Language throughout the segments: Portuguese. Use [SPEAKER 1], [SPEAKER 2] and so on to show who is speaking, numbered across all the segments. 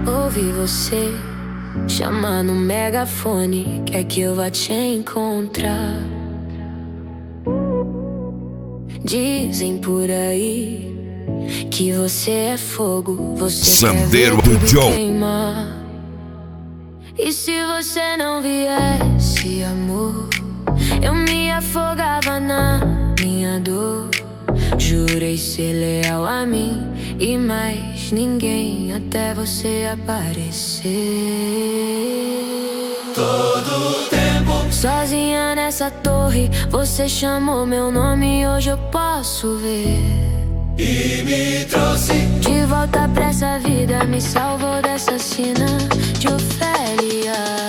[SPEAKER 1] Ouvi você chamar no megafone, quer que eu vá te encontrar. Dizem por aí que você é fogo, você
[SPEAKER 2] Sandeiro
[SPEAKER 1] quer ver
[SPEAKER 2] do
[SPEAKER 1] tudo
[SPEAKER 2] Joe.
[SPEAKER 1] queimar. E se você não viesse, amor, eu me afogava na minha dor. Jurei ser leal a mim e mais ninguém até você aparecer.
[SPEAKER 3] Todo tempo
[SPEAKER 1] Sozinha nessa torre, você chamou meu nome e hoje eu posso ver.
[SPEAKER 3] e me trouxe
[SPEAKER 1] De volta pra essa vida, me salvou dessa sina de Ofélia.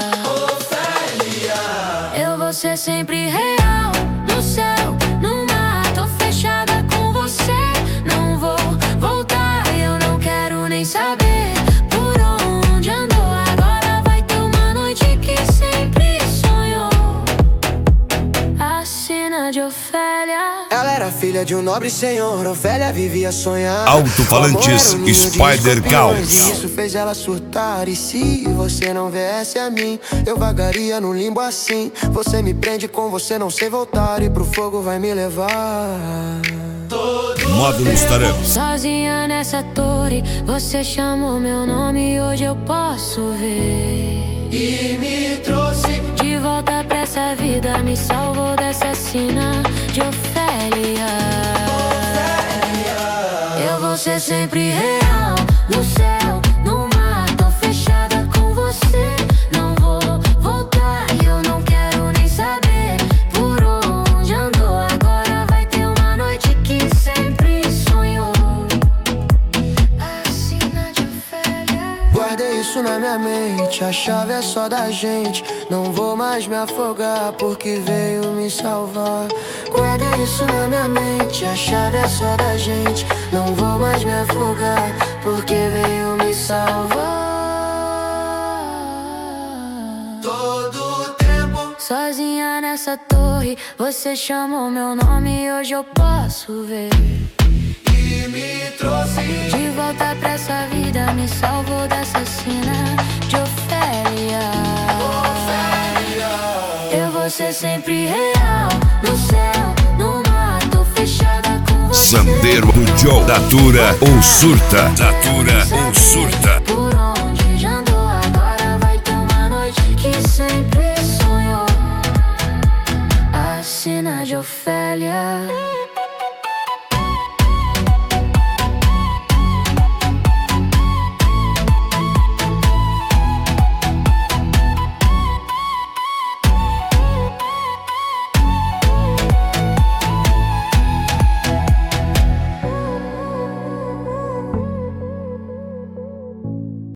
[SPEAKER 1] Eu vou ser sempre real, no céu, no mar. Tô fechada com você, não vou voltar. Eu não quero nem saber por onde andou. Agora vai ter uma noite que sempre sonhou. A sina de Ofélia.
[SPEAKER 4] Ela era filha de um nobre senhor, Ofélia vivia sonhando.
[SPEAKER 2] Alto-falantes,
[SPEAKER 4] O amor era um ninho de
[SPEAKER 2] Spider
[SPEAKER 4] escorpiões,
[SPEAKER 2] Caos.
[SPEAKER 4] e isso fez ela surtar. E se você não viesse a mim, eu vagaria no limbo assim. Você me prende, com você não sei voltar, e pro fogo vai me levar.
[SPEAKER 2] Módulos Taran.
[SPEAKER 1] Sozinha nessa torre, você chamou meu nome e hoje eu posso ver.
[SPEAKER 3] e me trouxe
[SPEAKER 1] De volta pra essa vida, me salvou dessa sina de Ofélia. Eu vou ser sempre real, no céu, no mar. Tô fechada com você, não vou voltar. E eu não quero nem saber por onde andou. Agora vai ter uma noite que sempre sonhou. A sina de Ofélia.
[SPEAKER 4] Guardei isso na minha mente, a chave é só da gente. Não vou mais me afogar porque veio me salvar. Guardei isso na minha mente, a chave é só da gente. Não vou mais me afogar porque veio me salvar.
[SPEAKER 3] todo tempo
[SPEAKER 1] Sozinha nessa torre, você chamou meu nome e hoje eu posso ver.
[SPEAKER 3] e me trouxe
[SPEAKER 1] De volta pra essa vida, me salvou dessa sina de Ofélia. Eu vou ser sempre real, no céu, no mar. Tô fechada com você.
[SPEAKER 2] Sandeiro do Joe. Datura ou surta. Datura ou surta.
[SPEAKER 1] Por onde já andou, agora vai ter uma noite que sempre sonhou. A sina de Ofélia.